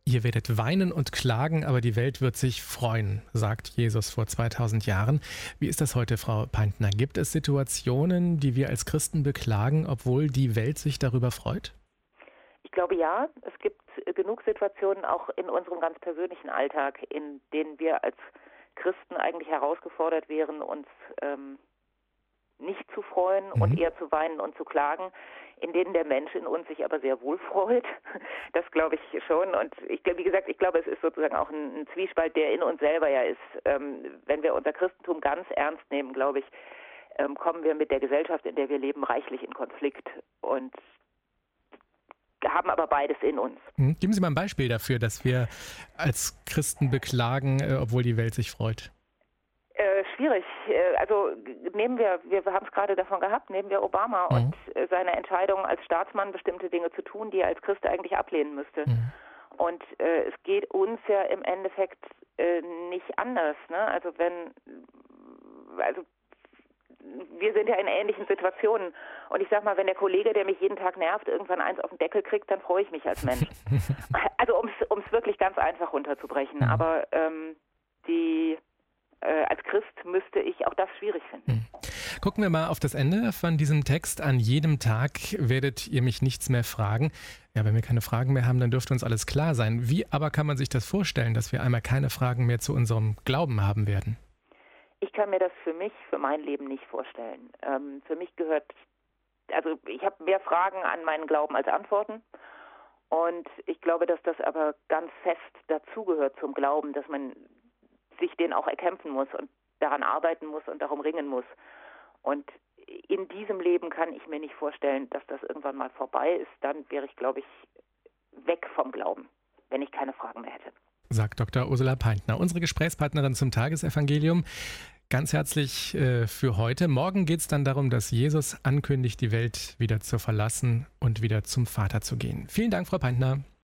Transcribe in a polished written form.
Ihr werdet weinen und klagen, aber die Welt wird sich freuen, sagt Jesus vor 2000 Jahren. Wie ist das heute, Frau Peintner? Gibt es Situationen, die wir als Christen beklagen, obwohl die Welt sich darüber freut? Ich glaube ja, es gibt genug Situationen auch in unserem ganz persönlichen Alltag, in denen wir als Christen eigentlich herausgefordert wären, uns nicht zu freuen und Mhm. eher zu weinen und zu klagen, in denen der Mensch in uns sich aber sehr wohl freut. Das glaube ich schon. Und wie gesagt, ich glaube, es ist sozusagen auch ein Zwiespalt, der in uns selber ja ist. Wenn wir unser Christentum ganz ernst nehmen, glaube ich, kommen wir mit der Gesellschaft, in der wir leben, reichlich in Konflikt und haben aber beides in uns. Geben Sie mal ein Beispiel dafür, dass wir als Christen beklagen, obwohl die Welt sich freut. Schwierig. Also nehmen wir haben es gerade davon gehabt, nehmen wir Obama Mhm. und seine Entscheidung als Staatsmann, bestimmte Dinge zu tun, die er als Christ eigentlich ablehnen müsste. Mhm. Und es geht uns ja im Endeffekt nicht anders. Ne? Also wir sind ja in ähnlichen Situationen. Und ich sag mal, wenn der Kollege, der mich jeden Tag nervt, irgendwann eins auf den Deckel kriegt, dann freue ich mich als Mensch. Also um's wirklich ganz einfach runterzubrechen. Mhm. Aber als Christ müsste ich auch das schwierig finden. Mhm. Gucken wir mal auf das Ende von diesem Text. An jedem Tag werdet ihr mich nichts mehr fragen. Ja, wenn wir keine Fragen mehr haben, dann dürfte uns alles klar sein. Wie aber kann man sich das vorstellen, dass wir einmal keine Fragen mehr zu unserem Glauben haben werden? Ich kann mir das für mein Leben nicht vorstellen. Für mich ich habe mehr Fragen an meinen Glauben als Antworten. Und ich glaube, dass das aber ganz fest dazugehört zum Glauben, dass man sich den auch erkämpfen muss und daran arbeiten muss und darum ringen muss. Und in diesem Leben kann ich mir nicht vorstellen, dass das irgendwann mal vorbei ist. Dann wäre ich, glaube ich, weg vom Glauben, wenn ich keine Fragen mehr hätte. Sagt Dr. Ursula Peintner, unsere Gesprächspartnerin zum Tagesevangelium. Ganz herzlich für heute. Morgen geht es dann darum, dass Jesus ankündigt, die Welt wieder zu verlassen und wieder zum Vater zu gehen. Vielen Dank, Frau Peintner.